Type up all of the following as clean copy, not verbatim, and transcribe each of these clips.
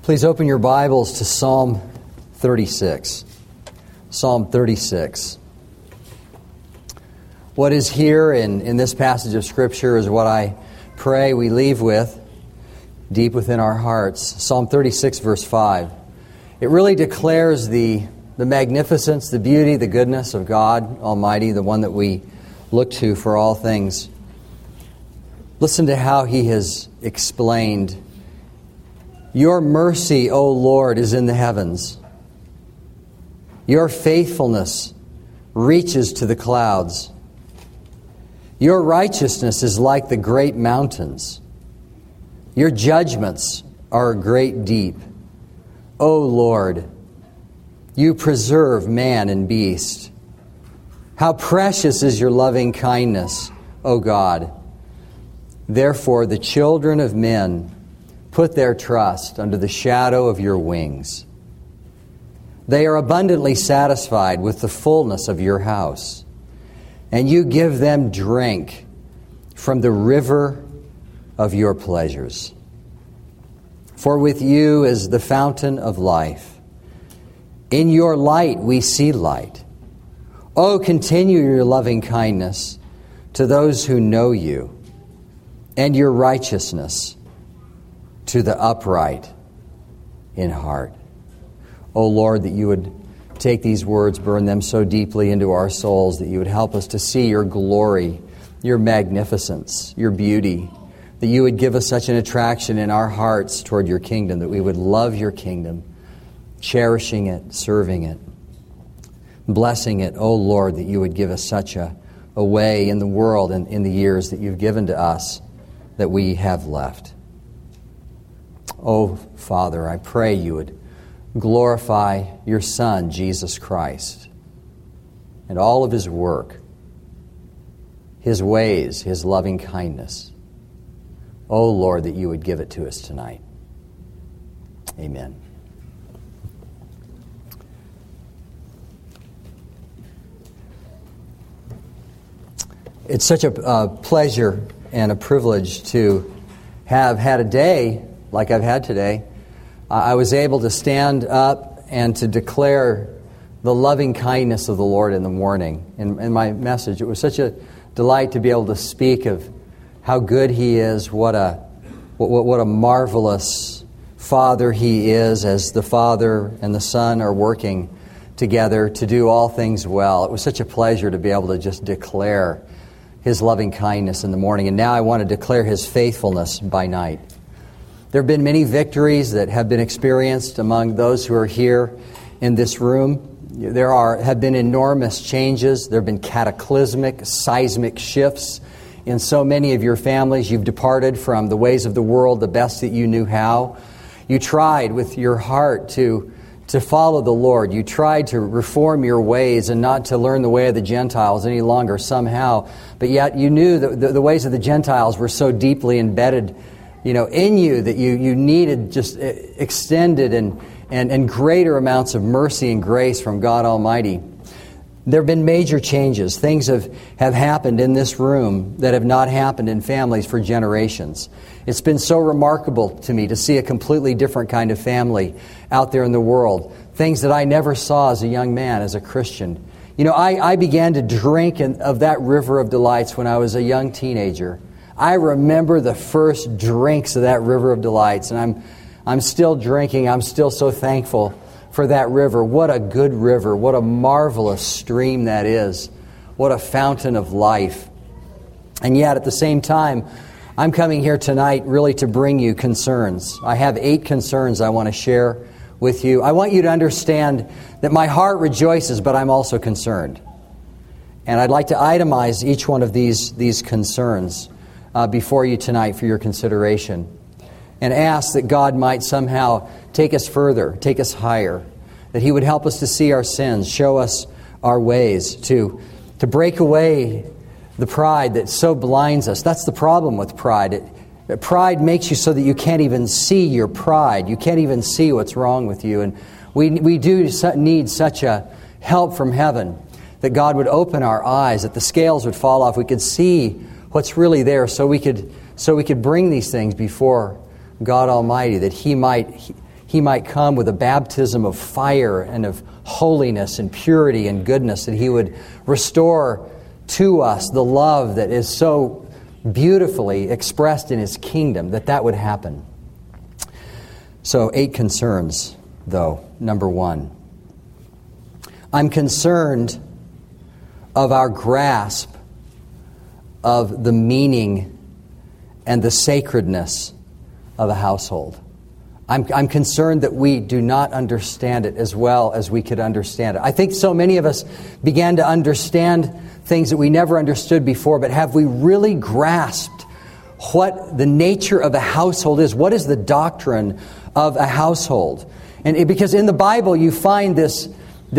Please open your Bibles to Psalm 36. Psalm 36. What is here in this passage of Scripture is what I pray we leave with deep within our hearts. Psalm 36, verse 5. It really declares the magnificence, the beauty, the goodness of God Almighty, the one that we look to for all things. Listen to how he has explained, "Your mercy, O Lord, is in the heavens. Your faithfulness reaches to the clouds. Your righteousness is like the great mountains. Your judgments are a great deep. O Lord, you preserve man and beast. How precious is your loving kindness, O God. Therefore the children of men put their trust under the shadow of your wings. They are abundantly satisfied with the fullness of your house, and you give them drink from the river of your pleasures. For with you is the fountain of life. In your light we see light. Oh, continue your loving kindness to those who know you, and your righteousness to the upright in heart." O Lord, that you would take these words, burn them so deeply into our souls, that you would help us to see your glory, your magnificence, your beauty, that you would give us such an attraction in our hearts toward your kingdom, that we would love your kingdom, cherishing it, serving it, blessing it. O Lord, that you would give us such a way in the world and in the years that you've given to us that we have left. Oh, Father, I pray you would glorify your Son, Jesus Christ, and all of his work, his ways, his loving kindness. Oh, Lord, that you would give it to us tonight. Amen. It's such a pleasure and a privilege to have had a day like I've had today. I was able to stand up and to declare the loving kindness of the Lord in the morning. In my message, it was such a delight to be able to speak of how good he is, what a marvelous Father he is, as the Father and the Son are working together to do all things well. It was such a pleasure to be able to just declare his loving kindness in the morning. And now I want to declare his faithfulness by night. There have been many victories that have been experienced among those who are here in this room. There have been enormous changes. There have been cataclysmic, seismic shifts in so many of your families. You've departed from the ways of the world the best that you knew how. You tried with your heart to follow the Lord. You tried to reform your ways and not to learn the way of the Gentiles any longer somehow. But yet you knew that the ways of the Gentiles were so deeply embedded in you that you needed just extended and greater amounts of mercy and grace from God Almighty. There have been major changes. Things have happened in this room that have not happened in families for generations. It's been so remarkable to me to see a completely different kind of family out there in the world. Things that I never saw as a young man, as a Christian. I began to drink of that river of delights when I was a young teenager. I remember the first drinks of that river of delights, and I'm still drinking. I'm still so thankful for that river. What a good river. What a marvelous stream that is. What a fountain of life. And yet, at the same time, I'm coming here tonight really to bring you concerns. I have 8 concerns I want to share with you. I want you to understand that my heart rejoices, but I'm also concerned. And I'd like to itemize each one of these concerns before you tonight for your consideration, and ask that God might somehow take us further, take us higher, that he would help us to see our sins, show us our ways, to break away the pride that so blinds us. That's the problem with pride. Pride makes you so that you can't even see your pride. You can't even see what's wrong with you. And we do need such a help from heaven, that God would open our eyes, that the scales would fall off. We could see what's really there, so we could bring these things before God Almighty, that He might He might come with a baptism of fire and of holiness and purity and goodness, that He would restore to us the love that is so beautifully expressed in His kingdom, that would happen. So 8 concerns, though. Number 1, I'm concerned of our grasp of the meaning and the sacredness of a household. I'm concerned that we do not understand it as well as we could understand it. I think so many of us began to understand things that we never understood before, but have we really grasped what the nature of a household is? What is the doctrine of a household? And because in the Bible you find this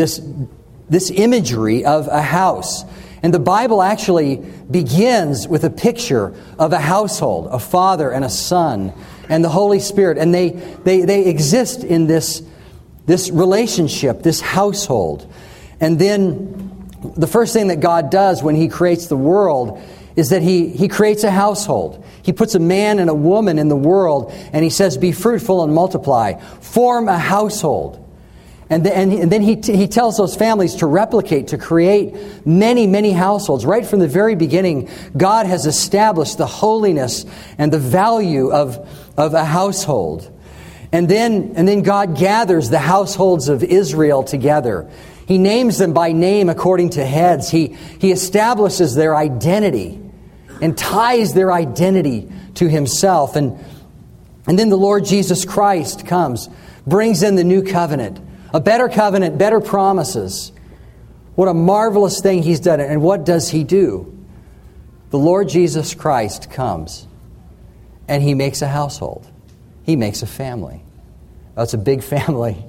imagery of a house. And the Bible actually begins with a picture of a household, a father and a son, and the Holy Spirit. And they exist in this relationship, this household. And then the first thing that God does when He creates the world is that He creates a household. He puts a man and a woman in the world, and He says, be fruitful and multiply. Form a household. And then he tells those families to replicate, to create many, many households. Right from the very beginning, God has established the holiness and the value of a household. And then God gathers the households of Israel together. He names them by name according to heads. He establishes their identity and ties their identity to Himself. And then the Lord Jesus Christ comes, brings in the new covenant. A better covenant, better promises. What a marvelous thing He's done. And what does He do? The Lord Jesus Christ comes and He makes a household. He makes a family. Oh, it's a big family.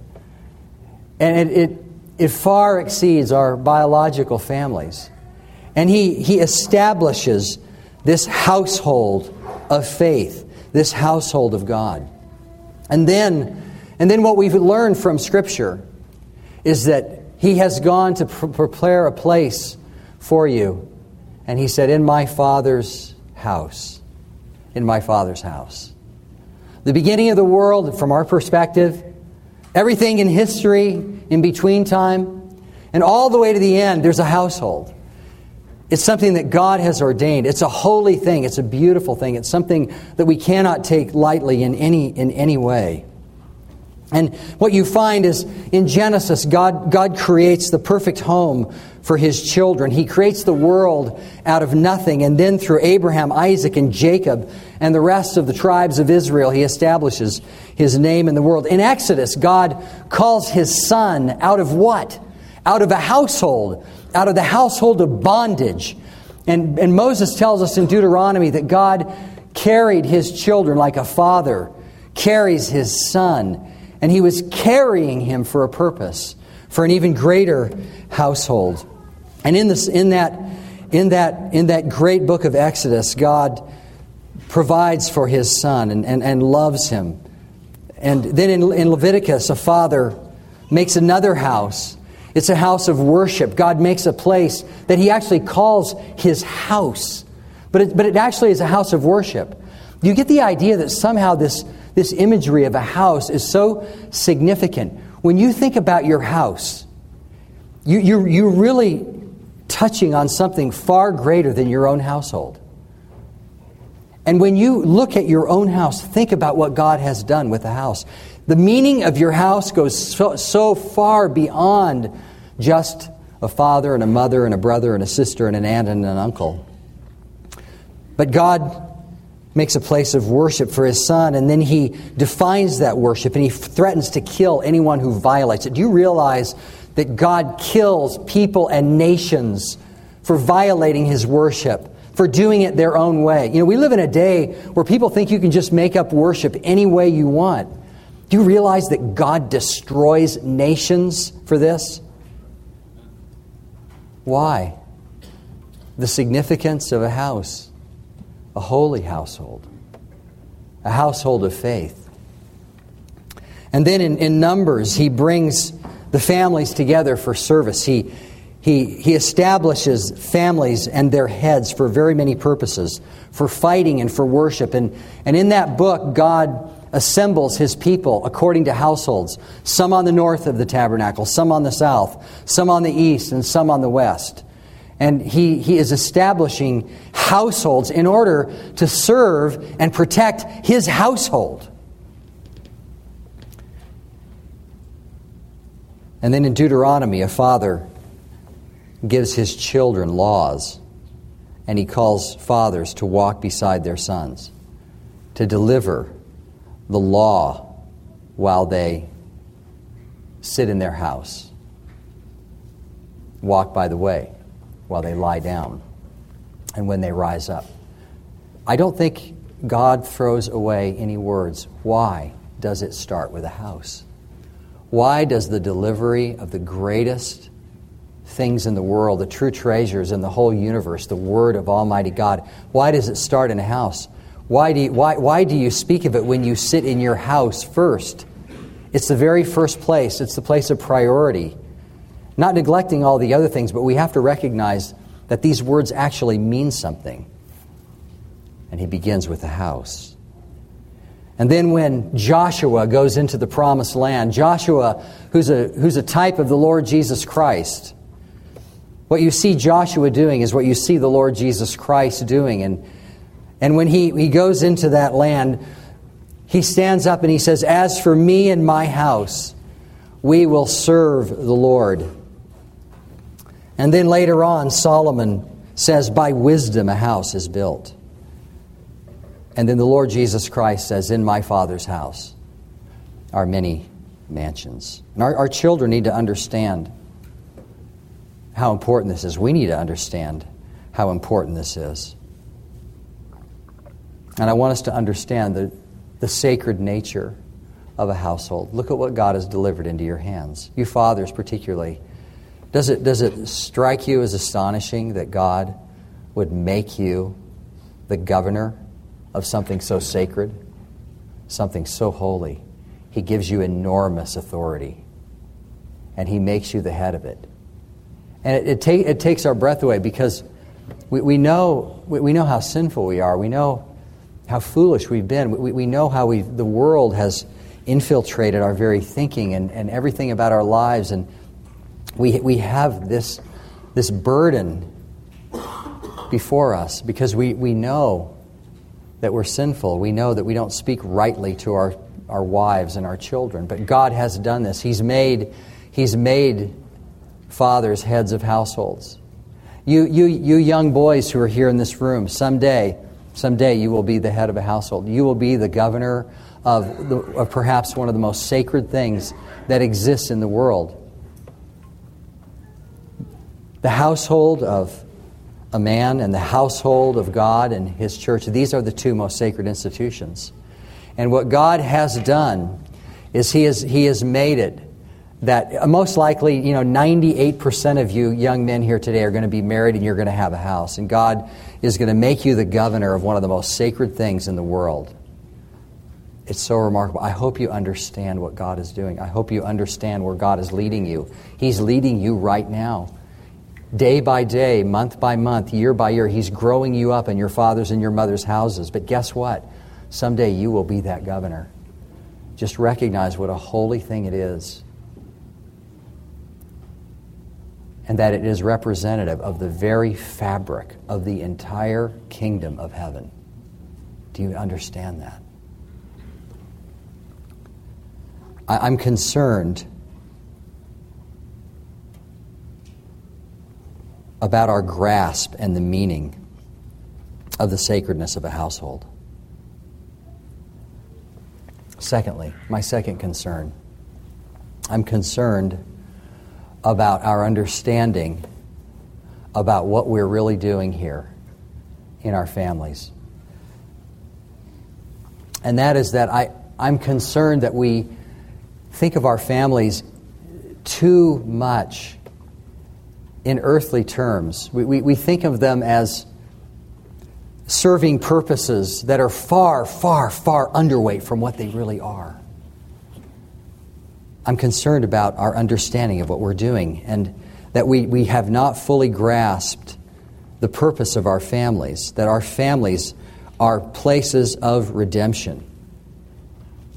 And it far exceeds our biological families. And He establishes this household of faith, this household of God. And then what we've learned from Scripture is that He has gone to prepare a place for you. And He said, in my Father's house. In my Father's house. The beginning of the world, from our perspective, everything in history, in between time, and all the way to the end, there's a household. It's something that God has ordained. It's a holy thing. It's a beautiful thing. It's something that we cannot take lightly in any way. And what you find is in Genesis, God creates the perfect home for His children. He creates the world out of nothing. And then through Abraham, Isaac, and Jacob, and the rest of the tribes of Israel, He establishes His name in the world. In Exodus, God calls His Son out of what? Out of a household. Out of the household of bondage. And Moses tells us in Deuteronomy that God carried His children like a father carries his son. And He was carrying him for a purpose, for an even greater household. And in that great book of Exodus, God provides for His Son and loves him. And then in Leviticus, a father makes another house. It's a house of worship. God makes a place that He actually calls His house. But it actually is a house of worship. You get the idea that somehow this imagery of a house is so significant. When you think about your house, you're really touching on something far greater than your own household. And when you look at your own house, think about what God has done with the house. The meaning of your house goes so far beyond just a father and a mother and a brother and a sister and an aunt and an uncle. But God makes a place of worship for His Son, and then He defines that worship, and He threatens to kill anyone who violates it. Do you realize that God kills people and nations for violating His worship, for doing it their own way? You know, we live in a day where people think you can just make up worship any way you want. Do you realize that God destroys nations for this? Why? The significance of a house. A holy household. A household of faith. And then in Numbers, He brings the families together for service. He establishes families and their heads for very many purposes. For fighting and for worship. And in that book, God assembles his people according to households, some on the north of the tabernacle, some on the south, some on the east, and some on the west. And he is establishing households in order to serve and protect his household. And then in Deuteronomy, a father gives his children laws, and he calls fathers to walk beside their sons, to deliver the law while they sit in their house, walk by the way while they lie down, and when they rise up. I don't think God throws away any words. Why does it start with a house? Why does the delivery of the greatest things in the world, the true treasures in the whole universe, the Word of Almighty God, why does it start in a house? Why do you speak of it when you sit in your house first? It's the very first place. It's the place of priority. Not neglecting all the other things, but we have to recognize that these words actually mean something. And he begins with the house. And then when Joshua goes into the promised land, Joshua, who's a type of the Lord Jesus Christ, what you see Joshua doing is what you see the Lord Jesus Christ doing. And when he goes into that land, he stands up and he says, "As for me and my house, we will serve the Lord." And then later on, Solomon says, "By wisdom a house is built." And then the Lord Jesus Christ says, "In my Father's house are many mansions." And our children need to understand how important this is. We need to understand how important this is. And I want us to understand the sacred nature of a household. Look at what God has delivered into your hands. You fathers particularly. Does it strike you as astonishing that God would make you the governor of something so sacred, something so holy? He gives you enormous authority, and He makes you the head of it. And it takes our breath away, because we know how sinful we are. We know how foolish we've been. We know how the world has infiltrated our very thinking and everything about our lives, and we have this burden before us because we know that we're sinful. We know that we don't speak rightly to our wives and our children. But God has done this. He's made fathers heads of households. You young boys who are here in this room, someday you will be the head of a household. You will be the governor of perhaps one of the most sacred things that exists in the world. The household of a man and the household of God and His church, these are the two most sacred institutions. And what God has done is He has made it that most likely, 98% of you young men here today are going to be married and you're going to have a house. And God is going to make you the governor of one of the most sacred things in the world. It's so remarkable. I hope you understand what God is doing. I hope you understand where God is leading you. He's leading you right now. Day by day, month by month, year by year, He's growing you up in your father's and your mother's houses. But guess what? Someday you will be that governor. Just recognize what a holy thing it is. And that it is representative of the very fabric of the entire kingdom of heaven. Do you understand that? I'm concerned about our grasp and the meaning of the sacredness of a household. Secondly, my second concern, I'm concerned about our understanding about what we're really doing here in our families. And that is that I'm concerned that we think of our families too much in earthly terms. We think of them as serving purposes that are far, far, far underweight from what they really are. I'm concerned about our understanding of what we're doing, and that we have not fully grasped the purpose of our families, that our families are places of redemption.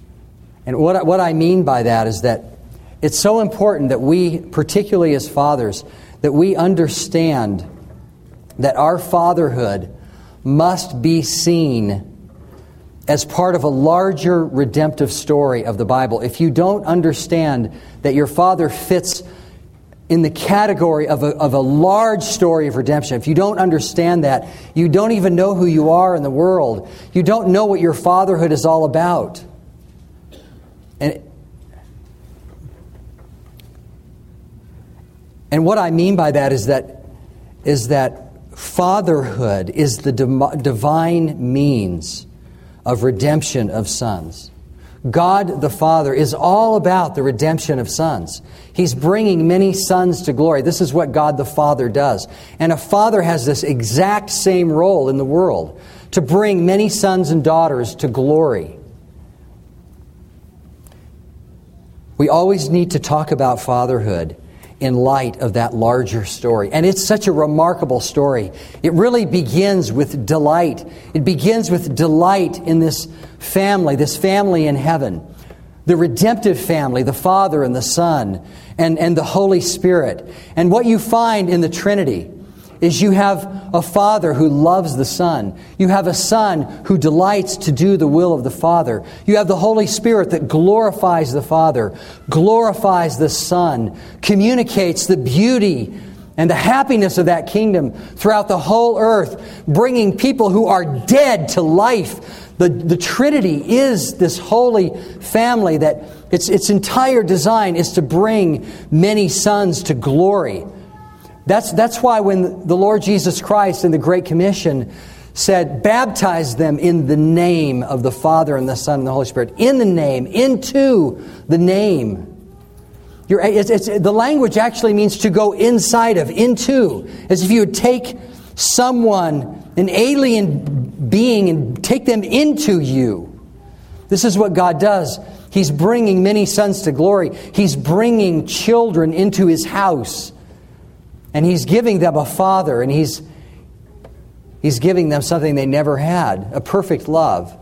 And what I mean by that is that it's so important that we, particularly as fathers, that we understand that our fatherhood must be seen as part of a larger redemptive story of the Bible. If you don't understand that your father fits in the category of a large story of redemption, if you don't understand that, you don't even know who you are in the world. You don't know what your fatherhood is all about. And what I mean by that is that fatherhood is the divine means of redemption of sons. God the Father is all about the redemption of sons. He's bringing many sons to glory. This is what God the Father does. And a father has this exact same role in the world, to bring many sons and daughters to glory. We always need to talk about fatherhood in light of that larger story. And it's such a remarkable story. It really begins with delight. It begins with delight in this family in heaven. The redemptive family, the Father and the Son and the Holy Spirit. And what you find in the Trinity is you have a Father who loves the Son. You have a Son who delights to do the will of the Father. You have the Holy Spirit that glorifies the Father, glorifies the Son, communicates the beauty and the happiness of that kingdom throughout the whole earth, bringing people who are dead to life. The Trinity is this holy family that its entire design is to bring many sons to glory. That's why when the Lord Jesus Christ in the Great Commission said, baptize them in the name of the Father and the Son and the Holy Spirit. In the name, into the name. The language actually means to go inside of, into. As if you would take someone, an alien being, and take them into you. This is what God does. He's bringing many sons to glory. He's bringing children into His house. And He's giving them a father, and He's giving them something they never had, a perfect love.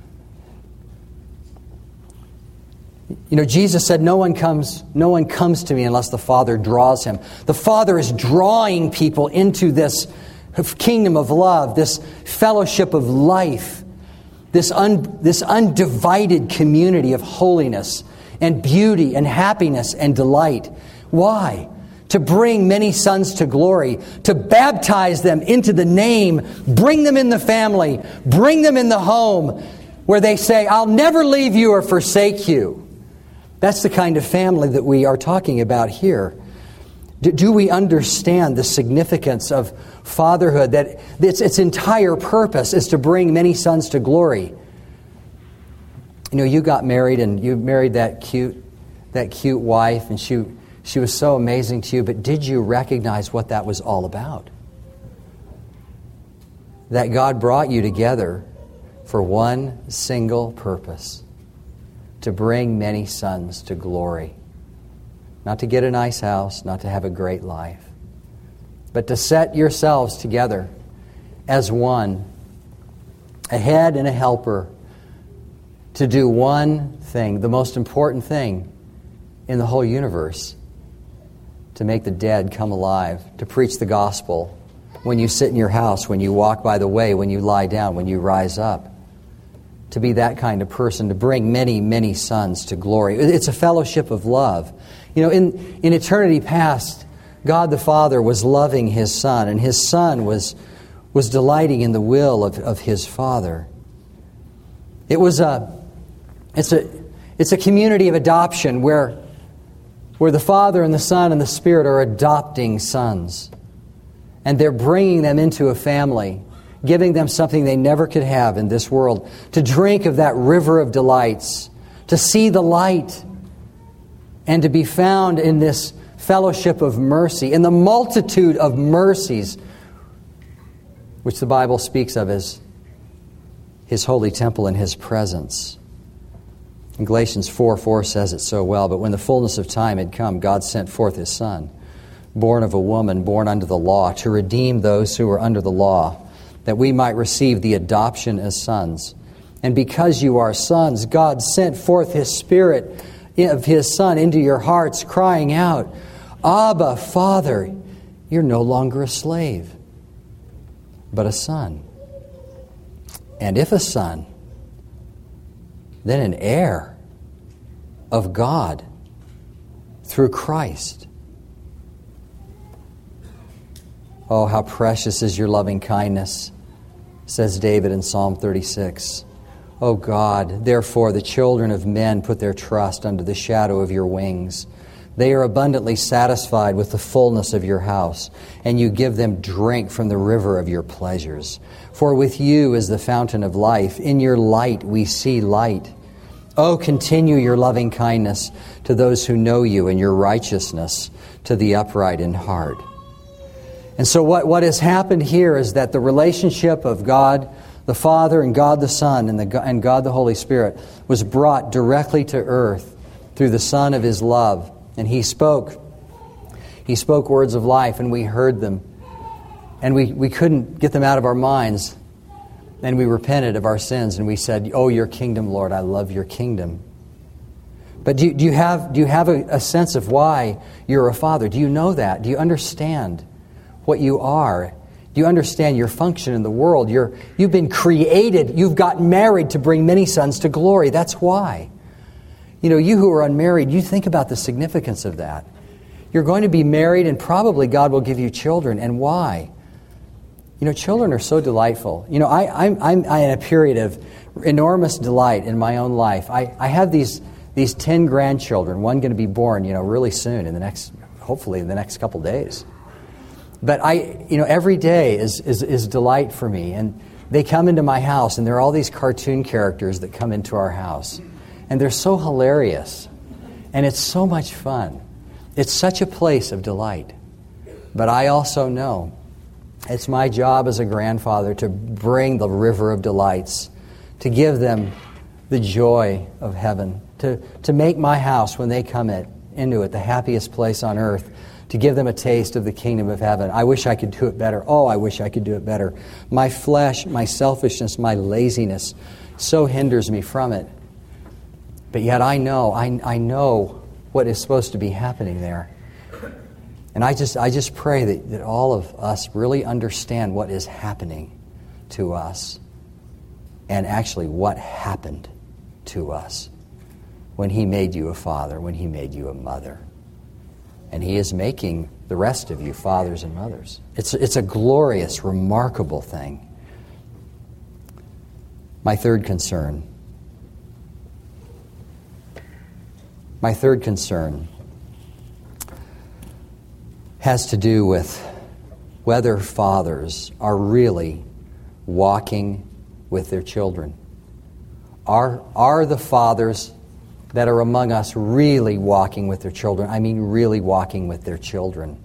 You know, Jesus said, no one comes to me unless the Father draws him. The Father is drawing people into this kingdom of love, this fellowship of life, this undivided community of holiness and beauty and happiness and delight. Why? To bring many sons to glory, to baptize them into the name, bring them in the family, bring them in the home, where they say, I'll never leave you or forsake you. That's the kind of family that we are talking about here. Do we understand the significance of fatherhood, that its entire purpose is to bring many sons to glory? You know, you got married and you married that cute wife, and she was so amazing to you, but did you recognize what that was all about? That God brought you together for one single purpose: to bring many sons to glory. Not to get a nice house, not to have a great life, but to set yourselves together as one, a head and a helper, to do one thing, the most important thing in the whole universe: to make the dead come alive, to preach the gospel when you sit in your house, when you walk by the way, when you lie down, when you rise up. To be that kind of person, to bring many, many sons to glory. It's a fellowship of love. You know, in eternity past, God the Father was loving His Son, and His Son was delighting in the will of His Father. It's a community of adoption where the Father and the Son and the Spirit are adopting sons. And they're bringing them into a family, giving them something they never could have in this world, to drink of that river of delights, to see the light, and to be found in this fellowship of mercy, in the multitude of mercies, which the Bible speaks of as His holy temple and His presence. And Galatians 4:4 says it so well, but when the fullness of time had come, God sent forth His Son, born of a woman, born under the law, to redeem those who were under the law, that we might receive the adoption as sons. And because you are sons, God sent forth His Spirit of His Son into your hearts, crying out, Abba, Father. You're no longer a slave, but a son. And if a son, then an heir of God through Christ. Oh, how precious is your loving kindness, says David in Psalm 36. O God, therefore the children of men put their trust under the shadow of your wings. They are abundantly satisfied with the fullness of your house, and you give them drink from the river of your pleasures. For with you is the fountain of life. In your light we see light. Oh, continue your loving kindness to those who know you, and your righteousness to the upright in heart. And so what has happened here is that the relationship of God the Father and God the Son and God the Holy Spirit was brought directly to earth through the Son of His love. And He spoke words of life, and we heard them. And we couldn't get them out of our minds. And we repented of our sins, and we said, oh, your kingdom, Lord, I love your kingdom. But do you have a sense of why you're a father? Do you know that? Do you understand what you are? Do you understand your function in the world? You've been created. You've gotten married to bring many sons to glory. That's why. You know, you who are unmarried, you think about the significance of that. You're going to be married, and probably God will give you children. And why? You know, children are so delightful. You know, I'm in a period of enormous delight in my own life. I have these 10 grandchildren. One going to be born, really soon, hopefully in the next couple days. But every day is delight for me. And they come into my house, and there are all these cartoon characters that come into our house. And they're so hilarious. And it's so much fun. It's such a place of delight. But I also know it's my job as a grandfather to bring the river of delights, to give them the joy of heaven, to make my house, when they come into it, the happiest place on earth, to give them a taste of the kingdom of heaven. I wish I could do it better. Oh, I wish I could do it better. My flesh, my selfishness, my laziness so hinders me from it. But yet I know what is supposed to be happening there. And I just pray that all of us really understand what is happening to us, and actually what happened to us when He made you a father, when He made you a mother. And He is making the rest of you fathers and mothers. It's a glorious, remarkable thing. My third concern has to do with whether fathers are really walking with their children. Are the fathers that are among us really walking with their children? I mean, really walking with their children.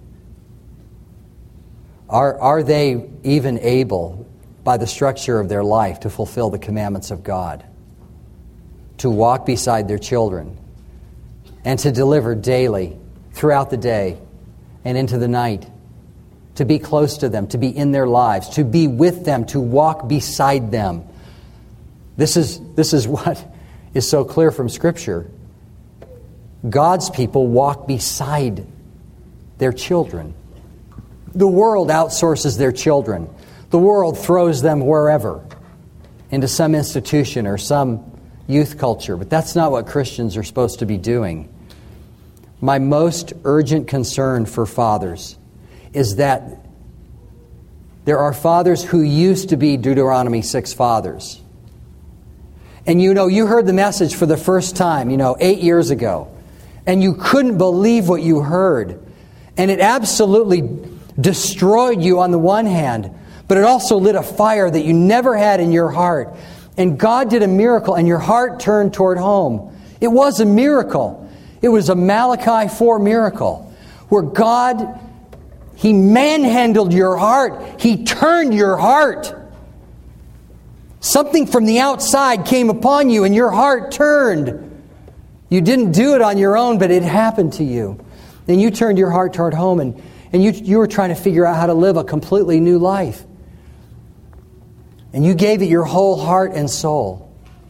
Are they even able, by the structure of their life, to fulfill the commandments of God? To walk beside their children and to deliver daily, throughout the day and into the night, to be close to them, to be in their lives, to be with them, to walk beside them. This is what is so clear from Scripture. God's people walk beside their children. The world outsources their children. The world throws them wherever, into some institution or some youth culture. But that's not what Christians are supposed to be doing. My most urgent concern for fathers is that there are fathers who used to be Deuteronomy 6 fathers. And you heard the message for the first time, 8 years ago. And you couldn't believe what you heard. And it absolutely destroyed you on the one hand, but it also lit a fire that you never had in your heart. And God did a miracle, and your heart turned toward home. It was a miracle. It was a Malachi 4 miracle, where God, He manhandled your heart. He turned your heart. Something from the outside came upon you, and your heart turned. You didn't do it on your own, but it happened to you. And you turned your heart toward home, and you were trying to figure out how to live a completely new life. And you gave it your whole heart and soul.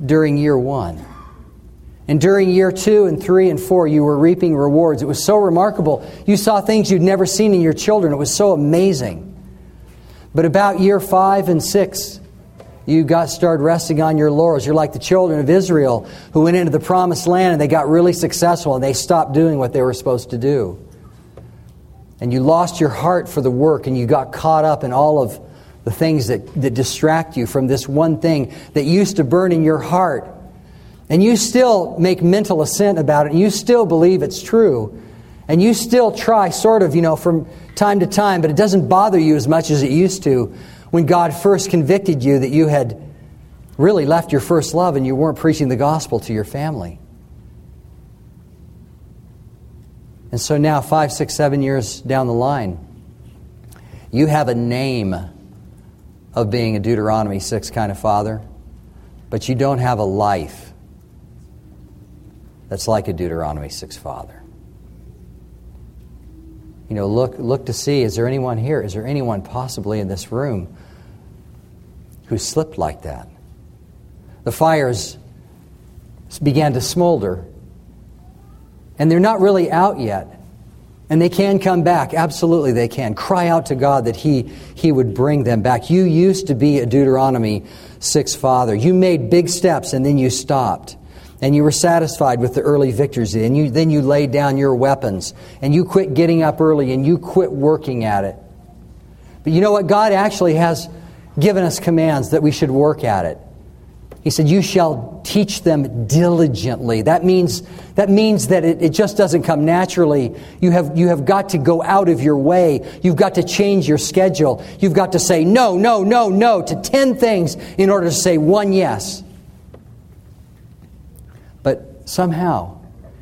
during year 1. And during year 2 and 3 and 4, you were reaping rewards. It was so remarkable. You saw things you'd never seen in your children. It was so amazing. But about year 5 and 6, you started resting on your laurels. You're like the children of Israel who went into the promised land and they got really successful and they stopped doing what they were supposed to do. And you lost your heart for the work and you got caught up in all of the things that distract you from this one thing that used to burn in your heart. And you still make mental assent about it. And you still believe it's true. And you still try sort of, from time to time, but it doesn't bother you as much as it used to when God first convicted you that you had really left your first love and you weren't preaching the gospel to your family. And so now, 5, 6, 7 years down the line, you have a name of being a Deuteronomy 6 kind of father, but you don't have a life that's like a Deuteronomy 6 father. Look to see, is there anyone here? Is there anyone possibly in this room who slipped like that? The fires began to smolder, and they're not really out yet. And they can come back. Absolutely they can. Cry out to God that He would bring them back. You used to be a Deuteronomy 6 father. You made big steps and then you stopped. And you were satisfied with the early victories. And then you laid down your weapons. And you quit getting up early and you quit working at it. But you know what? God actually has given us commands that we should work at it. He said, you shall teach them diligently. That means that it just doesn't come naturally. You have got to go out of your way. You've got to change your schedule. You've got to say no, no, no, no to 10 things in order to say one yes. But somehow,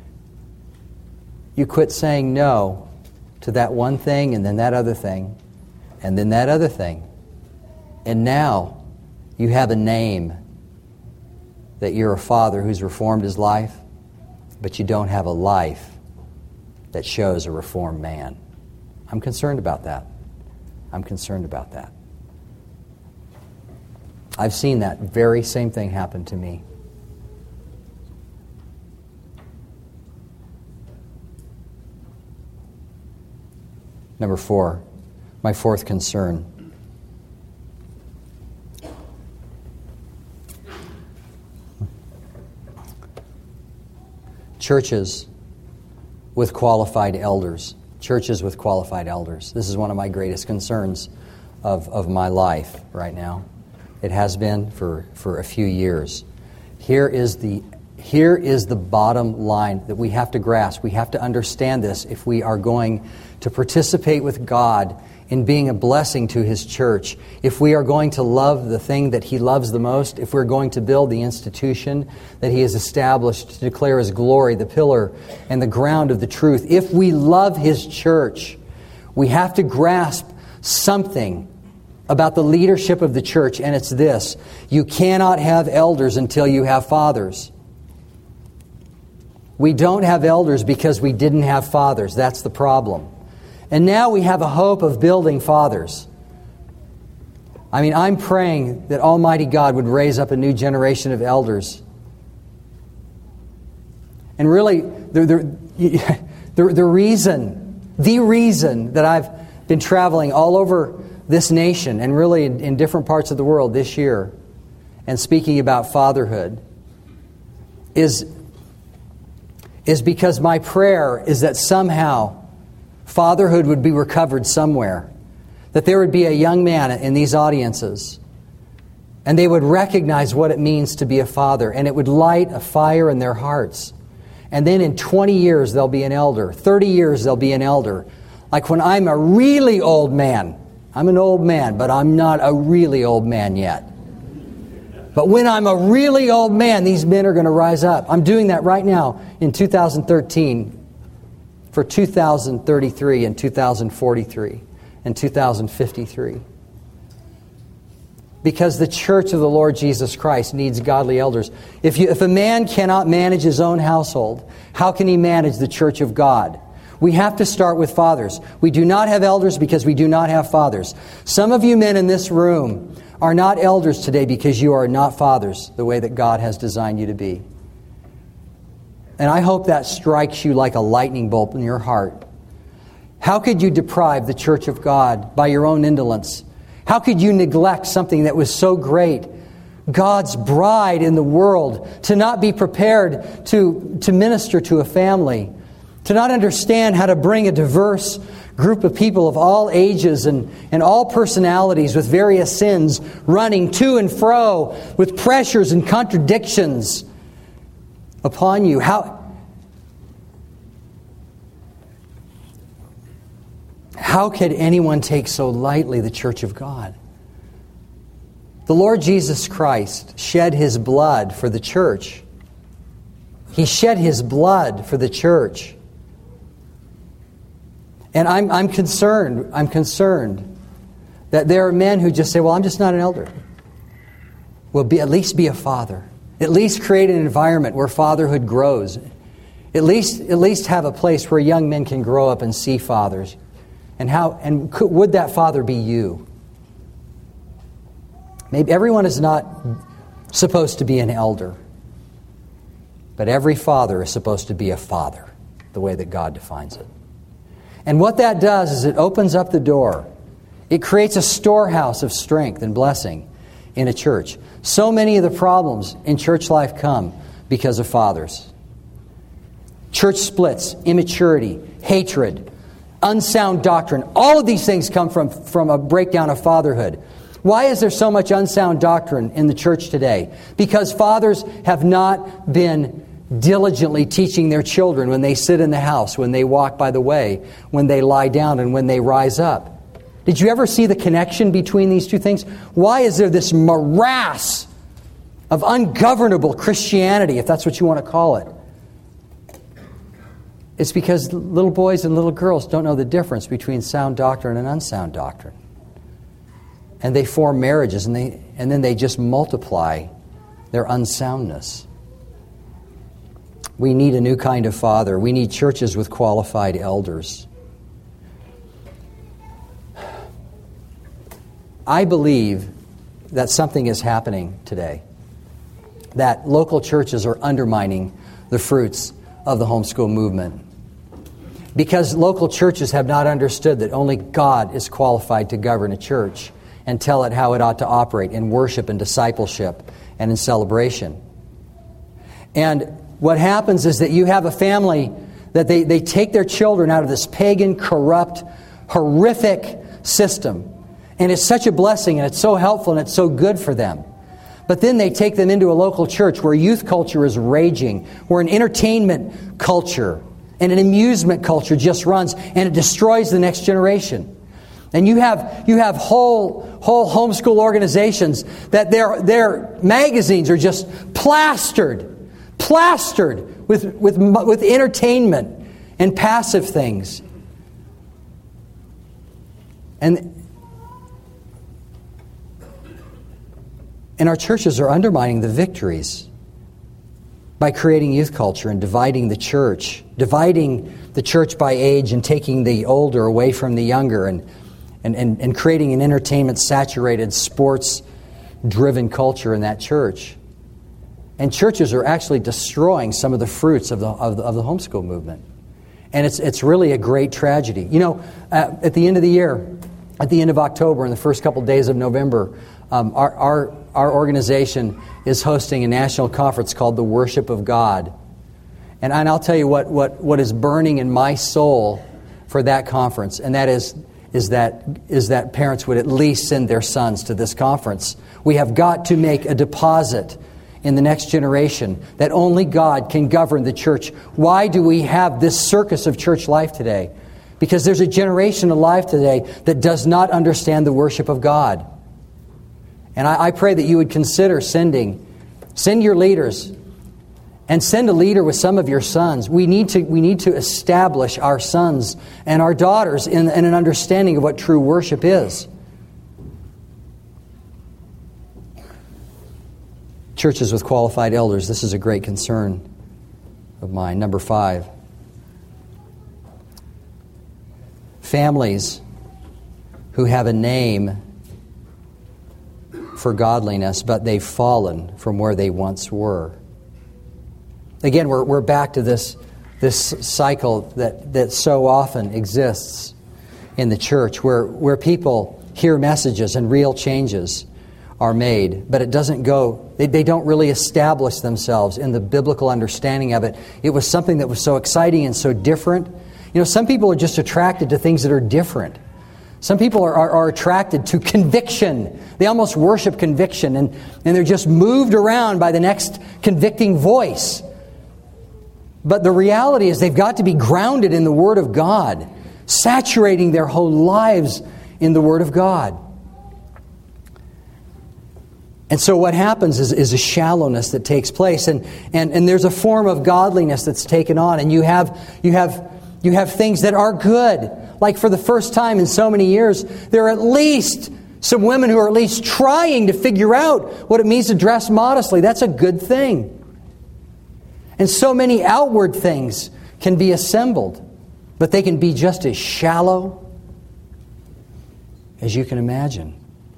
you quit saying no to that one thing and then that other thing and then that other thing. And now you have a name that you're a father who's reformed his life, but you don't have a life that shows a reformed man. I'm concerned about that. I'm concerned about that. I've seen that very same thing happen to me. Number 4, my fourth concern. Churches with qualified elders. Churches with qualified elders. This is one of my greatest concerns of my life right now. It has been for a few years. Here is the bottom line that we have to grasp. We have to understand this if we are going to participate with God in being a blessing to His church. If we are going to love the thing that He loves the most, if we're going to build the institution that He has established to declare His glory, the pillar and the ground of the truth, if we love His church, we have to grasp something about the leadership of the church, and it's this: you cannot have elders until you have fathers. We don't have elders because we didn't have fathers. That's the problem. And now we have a hope of building fathers. I'm praying that Almighty God would raise up a new generation of elders. And really, the reason that I've been traveling all over this nation and really in different parts of the world this year and speaking about fatherhood is because my prayer is that somehow fatherhood would be recovered somewhere. That there would be a young man in these audiences and they would recognize what it means to be a father, and it would light a fire in their hearts. And then in 20 years they'll be an elder. 30 years they'll be an elder. Like when I'm a really old man. I'm an old man, but I'm not a really old man yet. But when I'm a really old man, these men are going to rise up. I'm doing that right now in 2013 for 2033 and 2043 and 2053. Because the church of the Lord Jesus Christ needs godly elders. If a man cannot manage his own household, how can he manage the church of God? We have to start with fathers. We do not have elders because we do not have fathers. Some of you men in this room are not elders today because you are not fathers the way that God has designed you to be. And I hope that strikes you like a lightning bolt in your heart. How could you deprive the church of God by your own indolence? How could you neglect something that was so great? God's bride in the world, to not be prepared to minister to a family, to not understand how to bring a diverse group of people of all ages and all personalities with various sins running to and fro with pressures and contradictions upon you. How could anyone take so lightly the church of God? The Lord Jesus Christ shed His blood for the church. He shed His blood for the church. And I'm concerned that there are men who just say, well, I'm just not an elder. Well, at least be a father. At least create an environment where fatherhood grows. At least have a place where young men can grow up and see fathers. Would that father be you? Maybe everyone is not supposed to be an elder. But every father is supposed to be a father, the way that God defines it. And what that does is it opens up the door. It creates a storehouse of strength and blessing in a church. So many of the problems in church life come because of fathers. Church splits, immaturity, hatred, unsound doctrine. All of these things come from a breakdown of fatherhood. Why is there so much unsound doctrine in the church today? Because fathers have not been diligently teaching their children when they sit in the house, when they walk by the way, when they lie down, and when they rise up. Did you ever see the connection between these two things? Why is there this morass of ungovernable Christianity, if that's what you want to call it? It's because little boys and little girls don't know the difference between sound doctrine and unsound doctrine. And they form marriages, and then they just multiply their unsoundness. We need a new kind of father. We need churches with qualified elders. I believe that something is happening today. That local churches are undermining the fruits of the homeschool movement. Because local churches have not understood that only God is qualified to govern a church and tell it how it ought to operate in worship and discipleship and in celebration. And what happens is that you have a family that they take their children out of this pagan, corrupt, horrific system. And it's such a blessing, and it's so helpful, and it's so good for them. But then they take them into a local church where youth culture is raging, where an entertainment culture and an amusement culture just runs, and it destroys the next generation. And you have whole homeschool organizations that their magazines are just plastered with entertainment and passive things. And our churches are undermining the victories by creating youth culture and dividing the church by age and taking the older away from the younger and creating an entertainment-saturated, sports-driven culture in that church. And churches are actually destroying some of the fruits of the homeschool movement. And it's really a great tragedy. You know, at the end of the year, at the end of October and the first couple days of November, our organization is hosting a national conference called The Worship of God. And I'll tell you what is burning in my soul for that conference, and that is that parents would at least send their sons to this conference. We have got to make a deposit in the next generation that only God can govern the church. Why do we have this circus of church life today? Because there's a generation alive today that does not understand the worship of God. And I pray that you would consider send your leaders, and send a leader with some of your sons. We need to establish our sons and our daughters in an understanding of what true worship is. Churches with qualified elders, this is a great concern of mine. Number 5. Families who have a name for godliness, but they've fallen from where they once were. Again, we're back to this cycle that so often exists in the church, where people hear messages and real changes are made, but it doesn't go, they don't really establish themselves in the biblical understanding of it. It was something that was so exciting and so different. You know, some people are just attracted to things that are different. Some people are attracted to conviction. They almost worship conviction, and they're just moved around by the next convicting voice. But the reality is they've got to be grounded in the Word of God, saturating their whole lives in the Word of God. And so what happens is a shallowness that takes place, and there's a form of godliness that's taken on, and you have things that are good. Like for the first time in so many years, there are at least some women who are at least trying to figure out what it means to dress modestly. That's a good thing. And so many outward things can be assembled, but they can be just as shallow as you can imagine.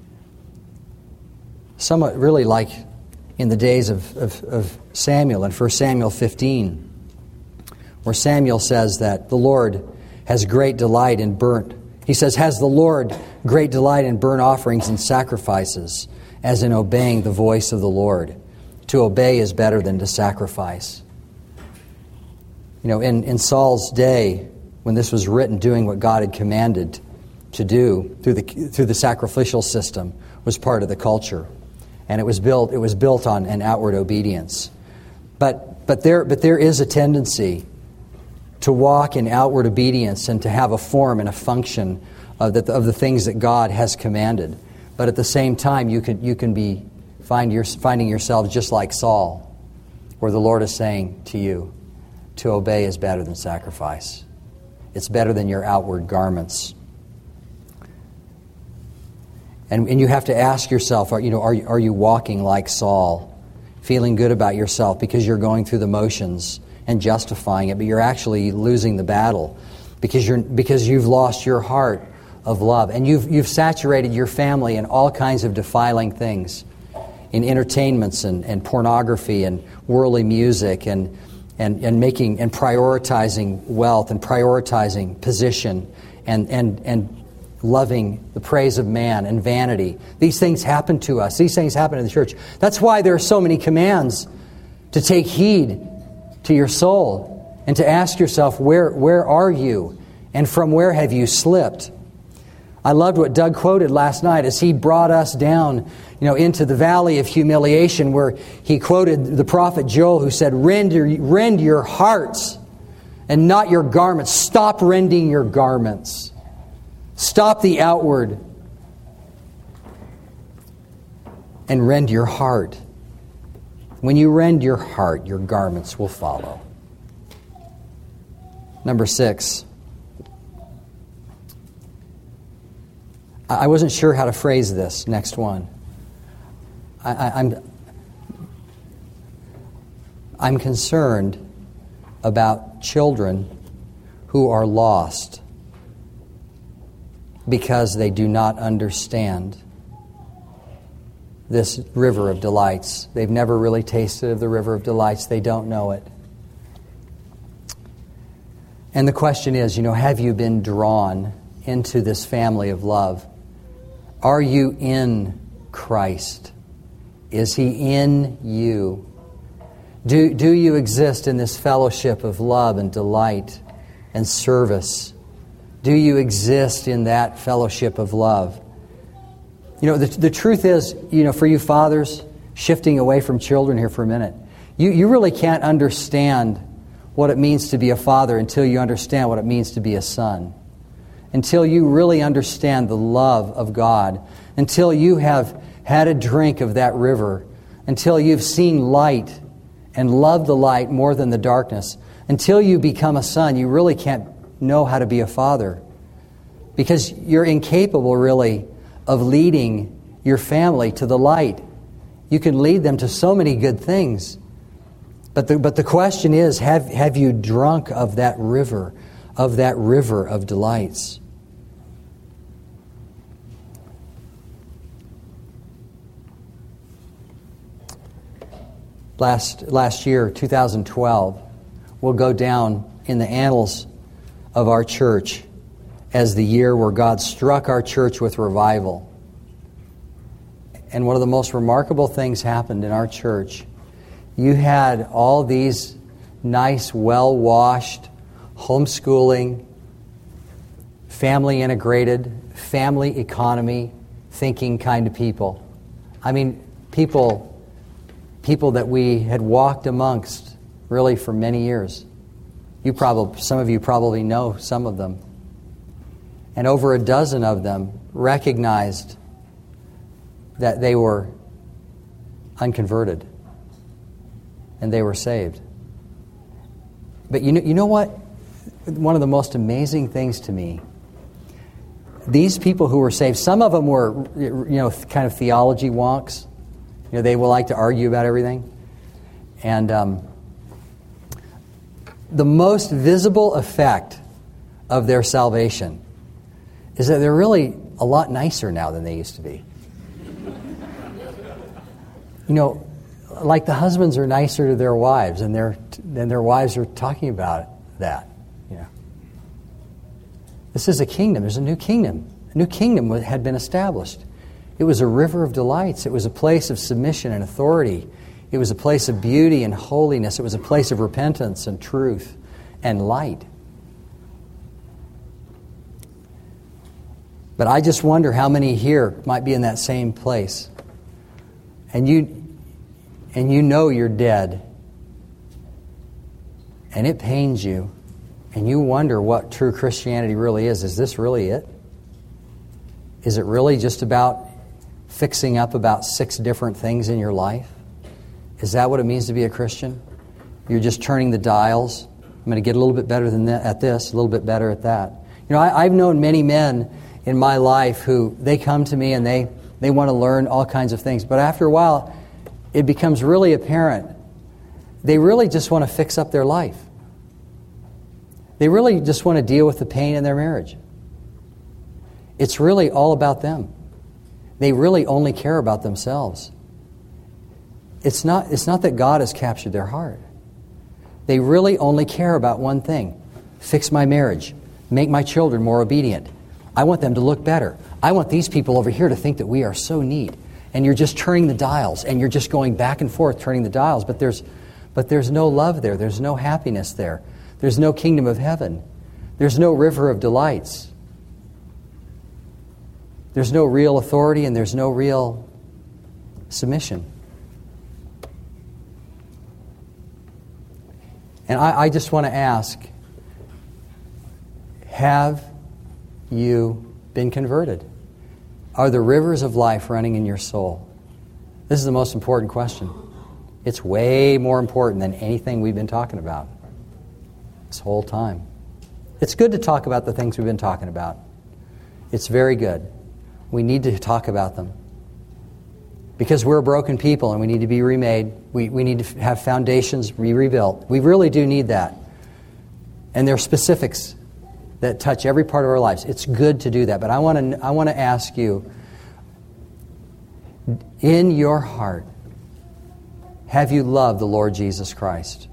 Somewhat really like in the days of Samuel in 1 Samuel 15, where Samuel says that the Lord has great delight in He says, has the Lord great delight in burnt offerings and sacrifices, as in obeying the voice of the Lord. To obey is better than to sacrifice. You know, in Saul's day, when this was written, doing what God had commanded to do through the sacrificial system was part of the culture. And it was built on an outward obedience. But there is a tendency to walk in outward obedience and to have a form and a function of the things that God has commanded. But at the same time, you can be finding yourself just like Saul, where the Lord is saying to you, to obey is better than sacrifice. It's better than your outward garments. And you have to ask yourself, are you walking like Saul, feeling good about yourself because you're going through the motions and justifying it, but you're actually losing the battle because you've lost your heart of love, and you've saturated your family in all kinds of defiling things, in entertainments and pornography and worldly music and making and prioritizing wealth and prioritizing position and loving the praise of man and vanity. These things happen to us. These things happen in the church. That's why there are so many commands to take heed to your soul and to ask yourself, where are you? And from where have you slipped? I loved what Doug quoted last night as he brought us down, into the valley of humiliation, where he quoted the prophet Joel, who said, rend your hearts and not your garments. Stop rending your garments. Stop the outward and rend your heart. When you rend your heart, your garments will follow. Number 6. I wasn't sure how to phrase this next one. I'm concerned about children who are lost because they do not understand this river of delights. They've never really tasted of the river of delights. They don't know it. And the question is, have you been drawn into this family of love? Are you in Christ? Is He in you? Do you exist in this fellowship of love and delight and service? Do you exist in that fellowship of love? The truth is, for you fathers, shifting away from children here for a minute, you really can't understand what it means to be a father until you understand what it means to be a son. Until you really understand the love of God, until you have had a drink of that river, until you've seen light and loved the light more than the darkness, until you become a son, you really can't know how to be a father, because you're incapable really of leading your family to the light. You can lead them to so many good things, but the question is, have you drunk of that river of delights? last year, 2012, will go down in the annals of our church as the year where God struck our church with revival. And one of the most remarkable things happened in our church. You had all these nice, well-washed, homeschooling, family-integrated, family economy thinking kind of people. I mean, people that we had walked amongst really for many years. Some of you probably know some of them. And over a dozen of them recognized that they were unconverted and they were saved. But you know what? One of the most amazing things to me, these people who were saved, some of them were, kind of theology wonks. They will like to argue about everything. And the most visible effect of their salvation is that they're really a lot nicer now than they used to be. Like the husbands are nicer to their wives, and their wives are talking about that. This is a kingdom. There's a new kingdom. A new kingdom had been established. It was a river of delights. It was a place of submission and authority. It was a place of beauty and holiness. It was a place of repentance and truth and light. But I just wonder how many here might be in that same place. And you know you're dead. And it pains you. And you wonder what true Christianity really is. Is this really it? Is it really just about fixing up about 6 different things in your life? Is that what it means to be a Christian? You're just turning the dials. I'm going to get a little bit better than that at this, a little bit better at that. I've known many men in my life who they come to me and they want to learn all kinds of things. But after a while, it becomes really apparent they really just want to fix up their life. They really just want to deal with the pain in their marriage. It's really all about them. They really only care about themselves. It's not that God has captured their heart. They really only care about one thing: fix my marriage, make my children more obedient. I want them to look better. I want these people over here to think that we are so neat. And you're just turning the dials, and you're just going back and forth turning the dials, but there's no love there. There's no happiness there. There's no kingdom of heaven. There's no river of delights. There's no real authority, and there's no real submission. And I just want to ask, have you been converted? Are the rivers of life running in your soul? This is the most important question. It's way more important than anything we've been talking about this whole time. It's good to talk about the things we've been talking about. It's very good. We need to talk about them. Because we're a broken people and we need to be remade. We need to have foundations be rebuilt. We really do need that. And there are specifics that touch every part of our lives. It's good to do that. But I want to ask you, in your heart, have you loved the Lord Jesus Christ?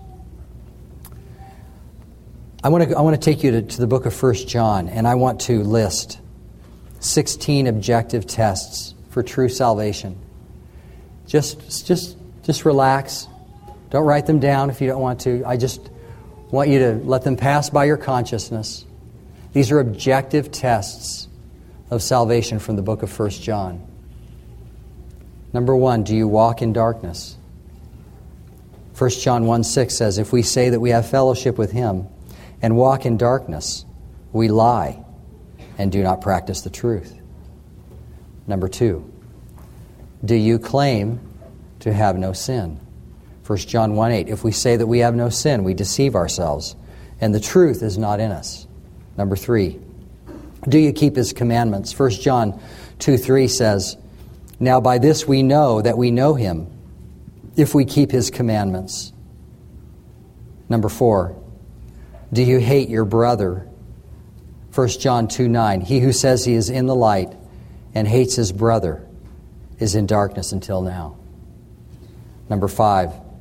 I want to take you to the book of 1 John, and I want to list 16 objective tests for true salvation. Just relax. Don't write them down if you don't want to. I just want you to let them pass by your consciousness. These are objective tests of salvation from the book of 1 John. Number 1, do you walk in darkness? 1 John 1:6 says, if we say that we have fellowship with Him and walk in darkness, we lie and do not practice the truth. Number 2, do you claim to have no sin? 1 John 1:8, if we say that we have no sin, we deceive ourselves, and the truth is not in us. Number 3, do you keep His commandments? 1 John 2:3 says, now by this we know that we know Him, if we keep His commandments. Number 4, do you hate your brother? 1 John 2:9, he who says he is in the light and hates his brother is in darkness until now. Number 5,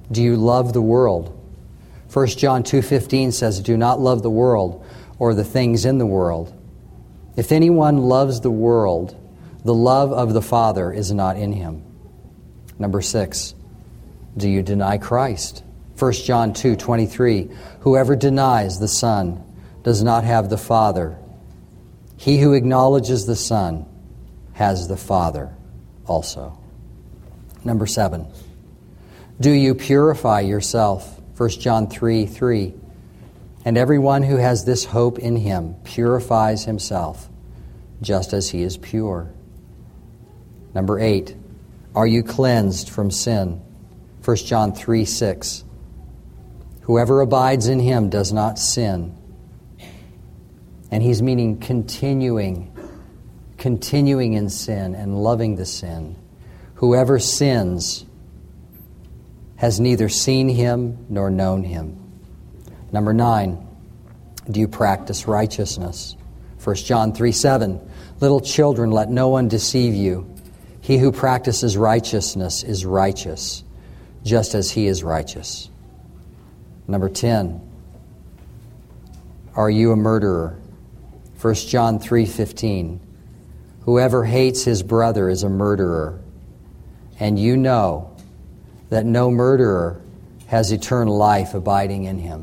Do you love the world? 1 John 2:15 says, do not love the world or the things in the world. If anyone loves the world, the love of the Father is not in him. Number 6, do you deny Christ? 1 John 2:23, whoever denies the Son does not have the Father. He who acknowledges the Son has the Father also. Number 7, do you purify yourself? 1 John 3:3, and everyone who has this hope in him purifies himself just as he is pure. Number 8, are you cleansed from sin? 1 John 3:6, whoever abides in him does not sin. And he's meaning continuing in sin and loving the sin. Whoever sins has neither seen him nor known him. Number 9, do you practice righteousness? 1 John 3:7, little children, let no one deceive you. He who practices righteousness is righteous, just as he is righteous. Number 10, are you a murderer? 1 John 3:15, whoever hates his brother is a murderer, and you know that no murderer has eternal life abiding in him.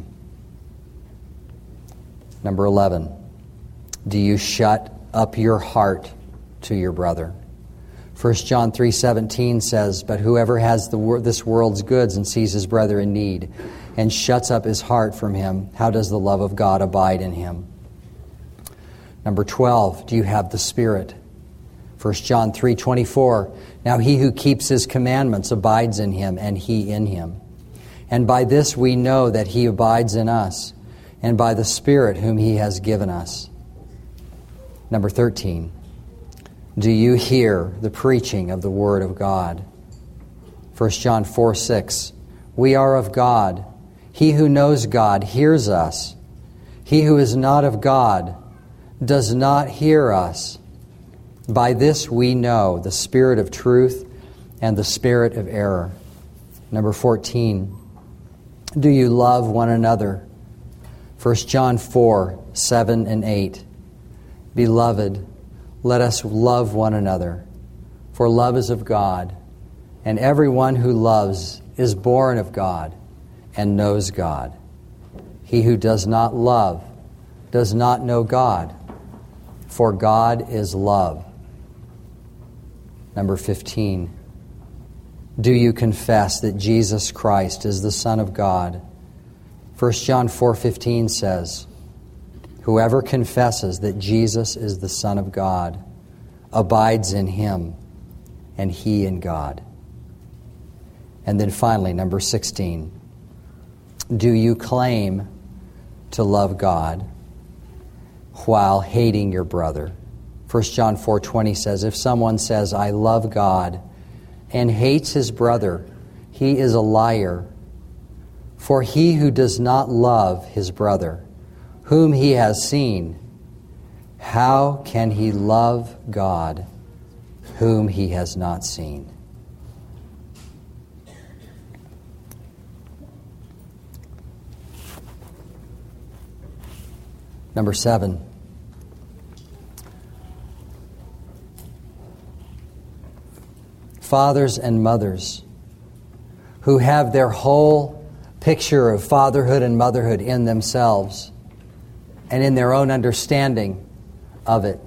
Number 11, do you shut up your heart to your brother? 1 John 3:17 says, but whoever has this world's goods and sees his brother in need and shuts up his heart from him, how does the love of God abide in him? Number 12, do you have the Spirit? 1 John 3:24, now he who keeps his commandments abides in him, and he in him. And by this we know that he abides in us, and by the Spirit whom he has given us. Number 13, do you hear the preaching of the Word of God? 1 John 4:6, we are of God. He who knows God hears us. He who is not of God does not hear us. By this we know the spirit of truth and the spirit of error. Number 14, do you love one another? 1 John 4:7 and 8. Beloved, let us love one another, for love is of God, and everyone who loves is born of God and knows God. He who does not love does not know God, for God is love. Number 15, do you confess that Jesus Christ is the Son of God? 1 John 4:15 says, whoever confesses that Jesus is the Son of God abides in him, and he in God. And then finally, number 16, do you claim to love God while hating your brother? 1 John 4:20 says, if someone says, I love God, and hates his brother, he is a liar. For he who does not love his brother, whom he has seen, how can he love God, whom he has not seen? Number 7, fathers and mothers who have their whole picture of fatherhood and motherhood in themselves and in their own understanding of it.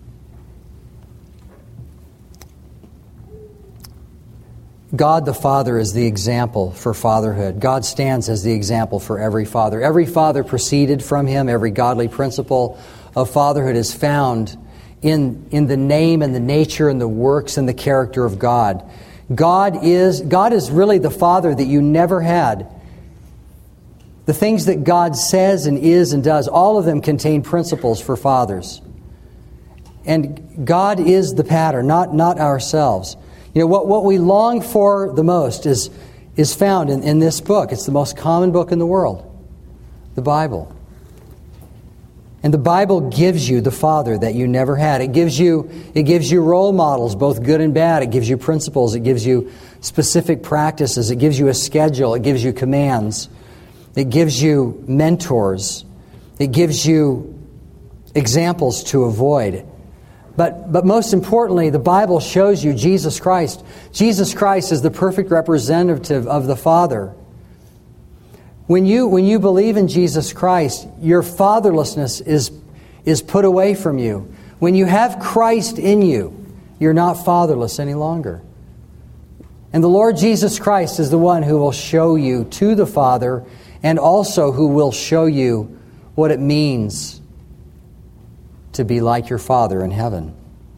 God the Father is the example for fatherhood. God stands as the example for every father. Every father proceeded from him. Every godly principle of fatherhood is found in the name and the nature and the works and the character of God. God is really the Father that you never had. The things that God says and is and does, all of them contain principles for fathers. And God is the pattern, not ourselves. You know, what we long for the most is found in this book. It's the most common book in the world, the Bible. And the Bible gives you the Father that you never had. It gives you role models, both good and bad. It gives you principles. It gives you specific practices. It gives you a schedule. It gives you commands. It gives you mentors. It gives you examples to avoid. But most importantly, the Bible shows you Jesus Christ. Jesus Christ is the perfect representative of the Father. When you believe in Jesus Christ, your fatherlessness is put away from you. When you have Christ in you, you're not fatherless any longer. And the Lord Jesus Christ is the one who will show you to the Father, and also who will show you what it means to be like your Father in heaven.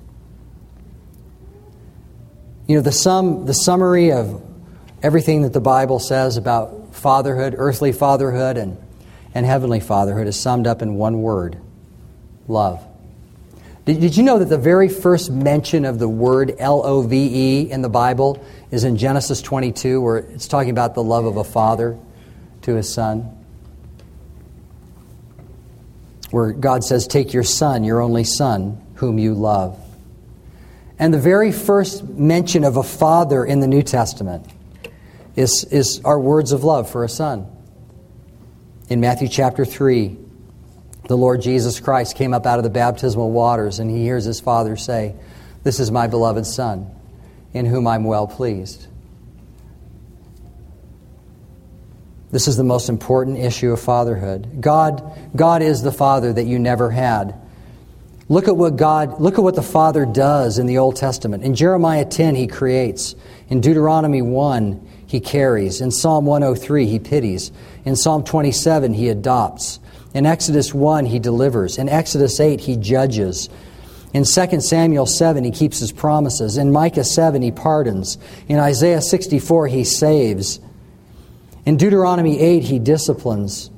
You know, the summary of everything that the Bible says about fatherhood, earthly fatherhood, and heavenly fatherhood is summed up in one word: love. Did you know that the very first mention of the word L-O-V-E in the Bible is in Genesis 22, where it's talking about the love of a father to his son? Where God says, "Take your son, your only son, whom you love." And the very first mention of a father in the New Testament is our words of love for a son. In Matthew chapter 3, the Lord Jesus Christ came up out of the baptismal waters, and he hears his Father say, "This is my beloved Son, in whom I'm well pleased." This is the most important issue of fatherhood. God is the Father that you never had. Look at what the Father does in the Old Testament. In Jeremiah 10, he creates. In Deuteronomy 1, he carries. In Psalm 103, he pities. In Psalm 27, he adopts. In Exodus 1, he delivers. In Exodus 8, he judges. In 2 Samuel 7, he keeps his promises. In Micah 7, he pardons. In Isaiah 64, he saves. In Deuteronomy 8, he disciplines.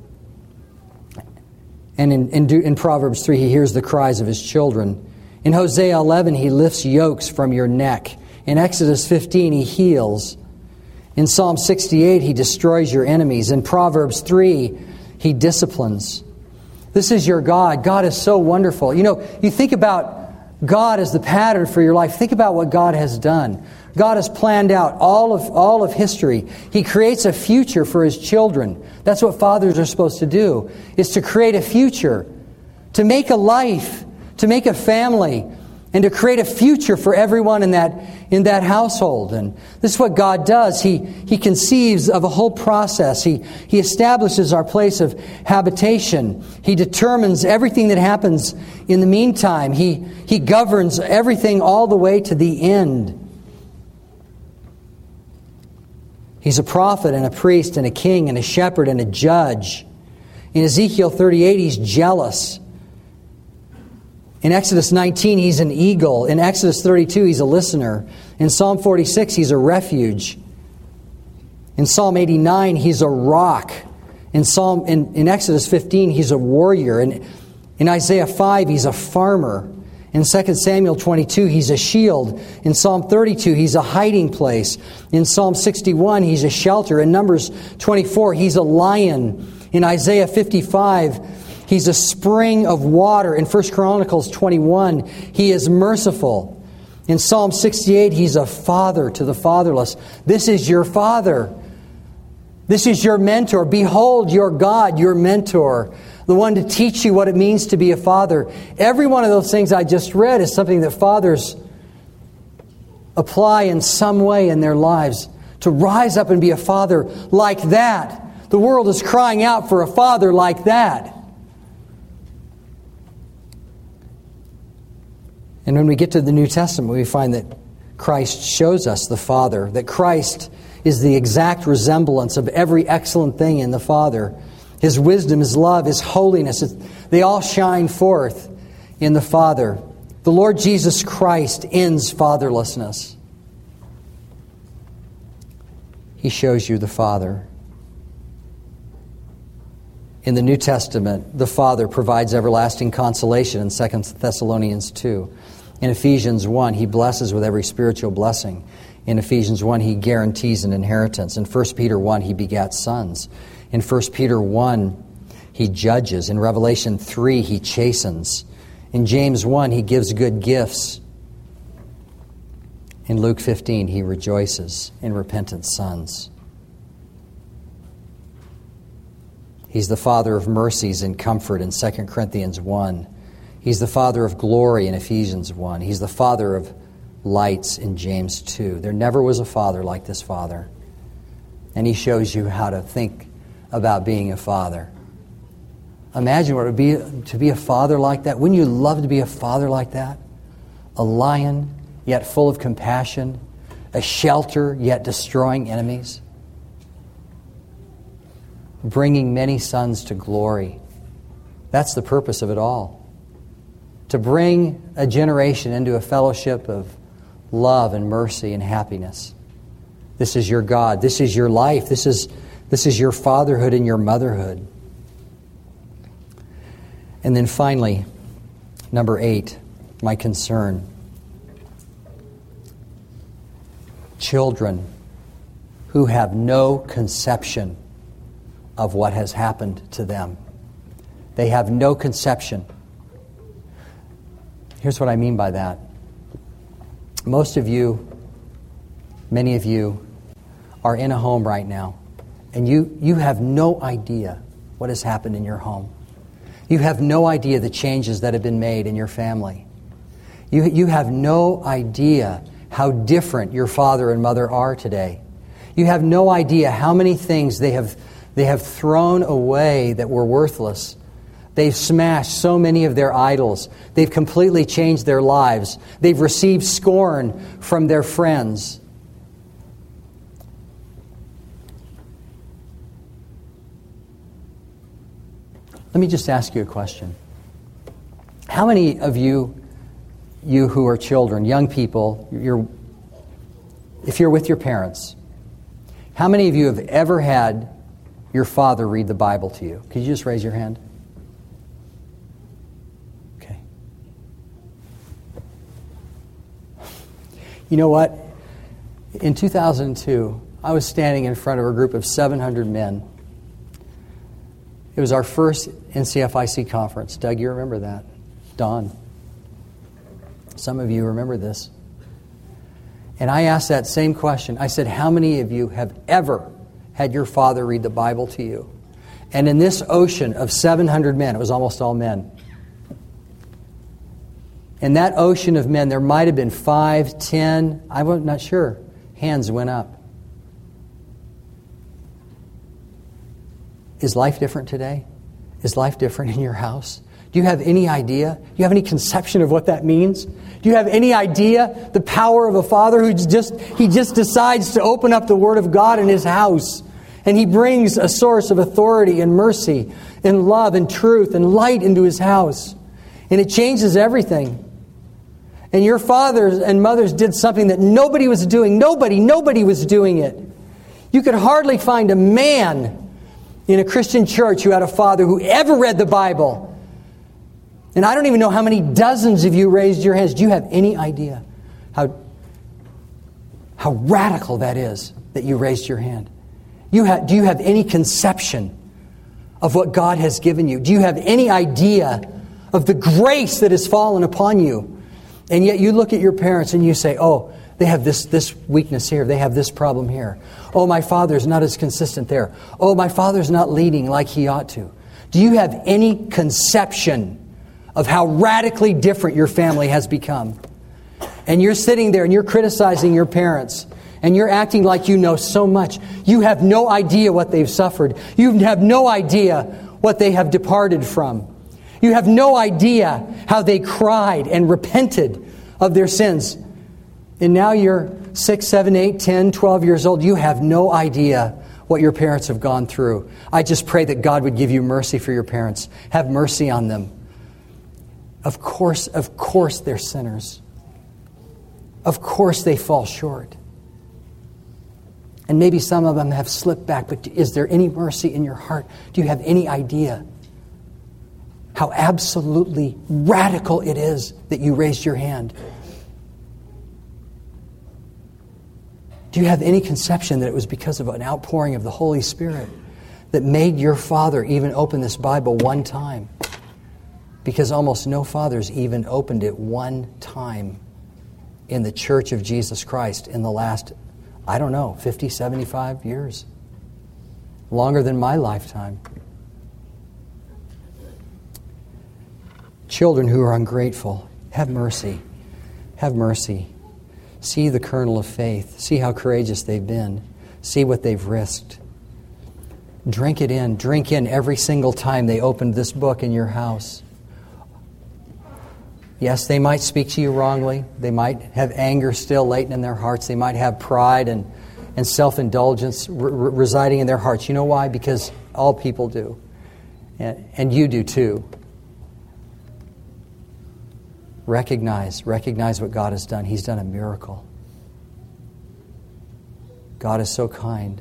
And in Proverbs 3, he hears the cries of his children. In Hosea 11, he lifts yokes from your neck. In Exodus 15, he heals. In Psalm 68, he destroys your enemies. In Proverbs 3, he disciplines. This is your God. God is so wonderful. You know, you think about God as the pattern for your life. Think about what God has done. God has planned out all of history. He creates a future for His children. That's what fathers are supposed to do, is to create a future, to make a life, to make a family, and to create a future for everyone in that household. And this is what God does. He conceives of a whole process. He establishes our place of habitation. He determines everything that happens in the meantime. He governs everything all the way to the end. He's a prophet and a priest and a king and a shepherd and a judge. In Ezekiel 38, he's jealous. In Exodus 19, he's an eagle. In Exodus 32, he's a listener. In Psalm 46, he's a refuge. In Psalm 89, he's a rock. In Exodus 15, he's a warrior. In Isaiah 5, he's a farmer. In 2 Samuel 22, he's a shield. In Psalm 32, he's a hiding place. In Psalm 61, he's a shelter. In Numbers 24, he's a lion. In Isaiah 55, he's a spring of water. In 1 Chronicles 21, he is merciful. In Psalm 68, he's a father to the fatherless. This is your Father. This is your mentor. Behold your God, your mentor, the one to teach you what it means to be a father. Every one of those things I just read is something that fathers apply in some way in their lives, to rise up and be a father like that. The world is crying out for a father like that. And when we get to the New Testament, we find that Christ shows us the Father, that Christ is the exact resemblance of every excellent thing in the Father. His wisdom, His love, His holiness, they all shine forth in the Father. The Lord Jesus Christ ends fatherlessness. He shows you the Father. In the New Testament, the Father provides everlasting consolation in 2 Thessalonians 2. In Ephesians 1, He blesses with every spiritual blessing. In Ephesians 1, He guarantees an inheritance. In 1 Peter 1, He begats sons. In 1 Peter 1, He judges. In Revelation 3, He chastens. In James 1, He gives good gifts. In Luke 15, He rejoices in repentant sons. He's the Father of mercies and comfort in 2 Corinthians 1. He's the Father of glory in Ephesians 1. He's the Father of lights in James 2. There never was a father like this Father. And He shows you how to think about being a father. Imagine what it would be to be a father like that. Wouldn't you love to be a father like that? A lion, yet full of compassion. A shelter, yet destroying enemies. Bringing many sons to glory. That's the purpose of it all. To bring a generation into a fellowship of love and mercy and happiness. This is your God. This is your life. This is your fatherhood and your motherhood. And then finally, number 8, my concern. Children who have no conception of what has happened to them. They have no conception. Here's what I mean by that. Most of you, many of you, are in a home right now, and you have no idea what has happened in your home. You have no idea the changes that have been made in your family. You have no idea how different your father and mother are today. You have no idea how many things they have thrown away that were worthless. They've smashed so many of their idols. They've completely changed their lives. They've received scorn from their friends. Let me just ask you a question. How many of you who are children, young people, if you're with your parents, how many of you have ever had your father read the Bible to you? Could you just raise your hand? Okay. You know what? In 2002, I was standing in front of a group of 700 men. It was our first NCFIC conference. Doug, you remember that? Don. Some of you remember this. And I asked that same question. I said, how many of you have ever had your father read the Bible to you? And in this ocean of 700 men, it was almost all men. In that ocean of men, there might have been 5, 10, I'm not sure. Hands went up. Is life different today? Is life different in your house? Do you have any idea? Do you have any conception of what that means? Do you have any idea the power of a father who just decides to open up the Word of God in his house, and he brings a source of authority and mercy and love and truth and light into his house, and it changes everything. And your fathers and mothers did something that nobody was doing. Nobody was doing it. You could hardly find a man in a Christian church who had a father who ever read the Bible. And I don't even know how many dozens of you raised your hands. Do you have any idea how radical that is that you raised your hand? Do you have any conception of what God has given you? Do you have any idea of the grace that has fallen upon you? And yet you look at your parents and you say, oh, they have this weakness here. They have this problem here. Oh, my father's not as consistent there. Oh, my father's not leading like he ought to. Do you have any conception of how radically different your family has become? And you're sitting there and you're criticizing your parents and you're acting like you know so much. You have no idea what they've suffered. You have no idea what they have departed from. You have no idea how they cried and repented of their sins. And now you're 6, 7, 8, 10, 12 years old. You have no idea what your parents have gone through. I just pray that God would give you mercy for your parents. Have mercy on them. Of course they're sinners. Of course they fall short. And maybe some of them have slipped back, but is there any mercy in your heart? Do you have any idea how absolutely radical it is that you raised your hand? Do you have any conception that it was because of an outpouring of the Holy Spirit that made your father even open this Bible one time. Because almost no fathers even opened it one time in the Church of Jesus Christ in the last, 50, 75 years. Longer than my lifetime. Children who are ungrateful, have mercy. Have mercy. See the kernel of faith. See how courageous they've been. See what they've risked. Drink it in. Drink in every single time they opened this book in your house. Yes, they might speak to you wrongly. They might have anger still latent in their hearts. They might have pride and self-indulgence residing in their hearts. You know why? Because all people do. And you do too. Recognize what God has done. He's done a miracle. God is so kind.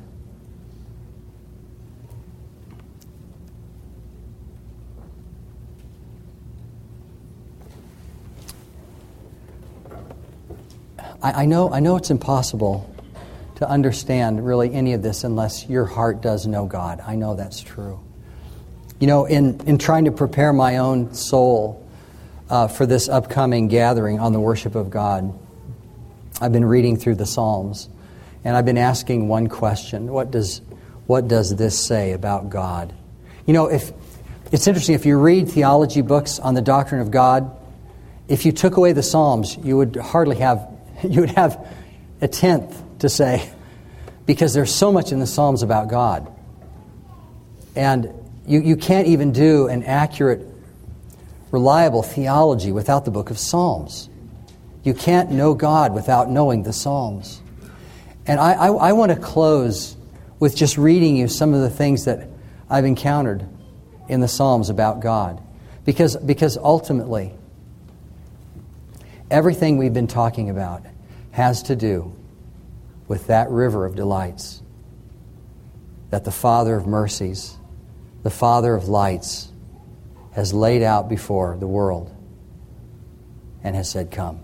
I know it's impossible to understand really any of this unless your heart does know God. I know that's true. You know, in trying to prepare my own soul for this upcoming gathering on the worship of God, I've been reading through the Psalms, and I've been asking one question: What does this say about God? You know, if it's interesting, if you read theology books on the doctrine of God, if you took away the Psalms, you would have a tenth to say, because there's so much in the Psalms about God. And you can't even do an accurate, reliable theology without the book of Psalms. You can't know God without knowing the Psalms. And I want to close with just reading you some of the things that I've encountered in the Psalms about God. Because ultimately, everything we've been talking about has to do with that river of delights that the Father of mercies, the Father of lights, has laid out before the world and has said, come.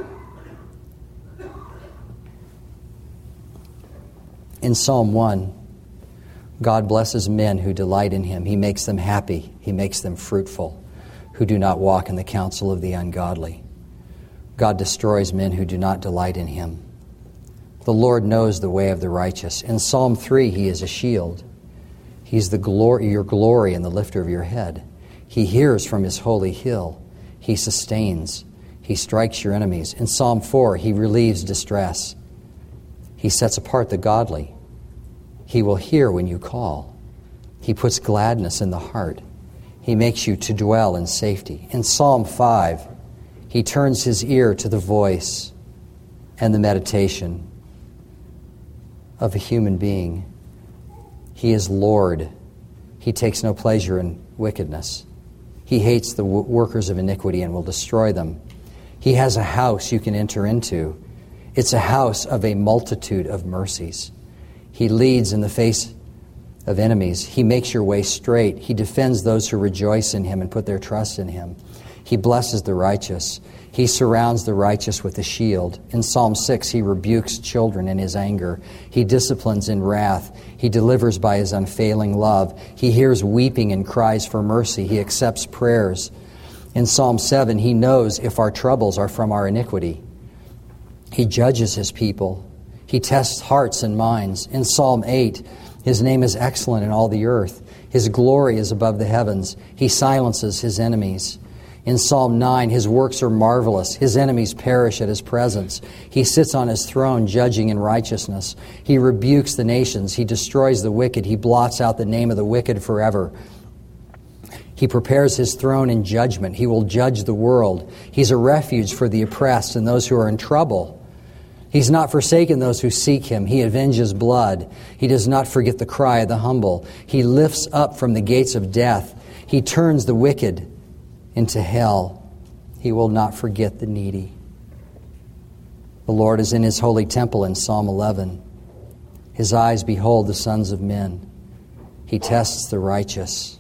In Psalm 1, God blesses men who delight in Him. He makes them happy. He makes them fruitful, who do not walk in the counsel of the ungodly. God destroys men who do not delight in Him. The Lord knows the way of the righteous. In Psalm 3, He is a shield. He's your glory and the lifter of your head. He hears from His holy hill. He sustains. He strikes your enemies. In Psalm 4, He relieves distress. He sets apart the godly. He will hear when you call. He puts gladness in the heart. He makes you to dwell in safety. In Psalm 5, He turns His ear to the voice and the meditation of a human being. He is Lord. He takes no pleasure in wickedness. He hates the workers of iniquity and will destroy them. He has a house you can enter into. It's a house of a multitude of mercies. He leads in the face of enemies. He makes your way straight. He defends those who rejoice in Him and put their trust in Him. He blesses the righteous. He surrounds the righteous with a shield. In Psalm 6, He rebukes children in His anger. He disciplines in wrath. He delivers by His unfailing love. He hears weeping and cries for mercy. He accepts prayers. In Psalm 7, He knows if our troubles are from our iniquity. He judges His people. He tests hearts and minds. In Psalm 8, His name is excellent in all the earth. His glory is above the heavens. He silences His enemies. In Psalm 9, His works are marvelous. His enemies perish at His presence. He sits on His throne, judging in righteousness. He rebukes the nations. He destroys the wicked. He blots out the name of the wicked forever. He prepares His throne in judgment. He will judge the world. He's a refuge for the oppressed and those who are in trouble. He's not forsaken those who seek Him. He avenges blood. He does not forget the cry of the humble. He lifts up from the gates of death. He turns the wicked into hell. He will not forget the needy. The Lord is in His holy temple in Psalm 11. His eyes behold the sons of men. He tests the righteous.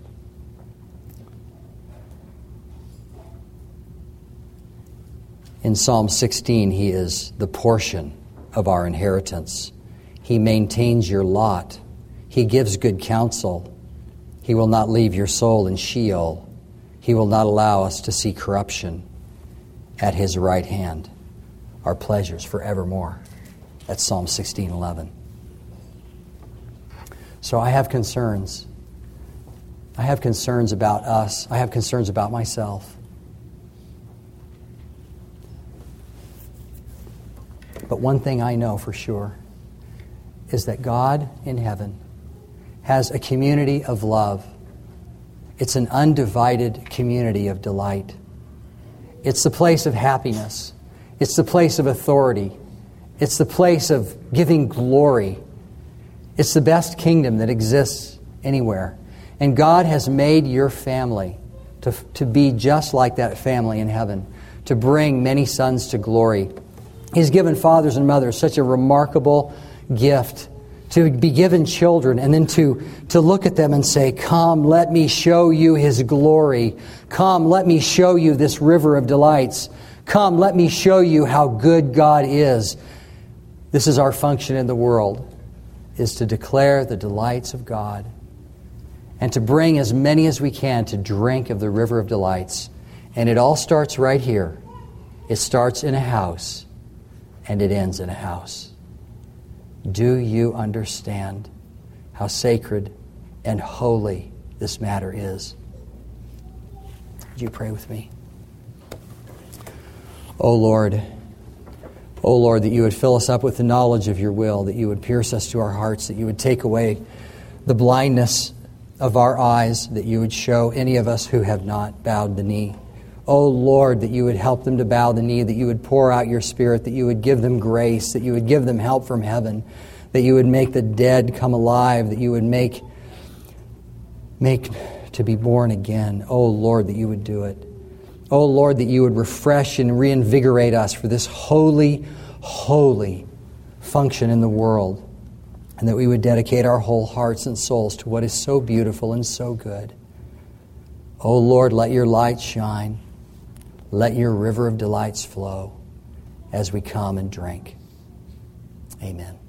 In Psalm 16, He is the portion of our inheritance. He maintains your lot. He He gives good counsel. He will not leave your soul in Sheol. He will not allow us to see corruption. At His right hand are pleasures forevermore. That's Psalm 16:11. So I have concerns. I have concerns about us. I have concerns about myself. But one thing I know for sure is that God in heaven has a community of love. It's an undivided community of delight. It's the place of happiness. It's the place of authority. It's the place of giving glory. It's the best kingdom that exists anywhere. And God has made your family to be just like that family in heaven, to bring many sons to glory. He's given fathers and mothers such a remarkable gift to be given children and then to look at them and say, "Come, let me show you His glory. Come, let me show you this river of delights. Come, let me show you how good God is." This is our function in the world, is to declare the delights of God and to bring as many as we can to drink of the river of delights. And it all starts right here. It starts in a house and it ends in a house. Do you understand how sacred and holy this matter is? Would you pray with me? O Lord, that you would fill us up with the knowledge of your will, that you would pierce us to our hearts, that you would take away the blindness of our eyes, that you would show any of us who have not bowed the knee. O Lord, that you would help them to bow the knee, that you would pour out your Spirit, that you would give them grace, that you would give them help from heaven, that you would make the dead come alive, that you would make to be born again. O Lord, that you would do it. O Lord, that you would refresh and reinvigorate us for this holy, holy function in the world, and that we would dedicate our whole hearts and souls to what is so beautiful and so good. O Lord, let your light shine. Let your river of delights flow as we come and drink. Amen.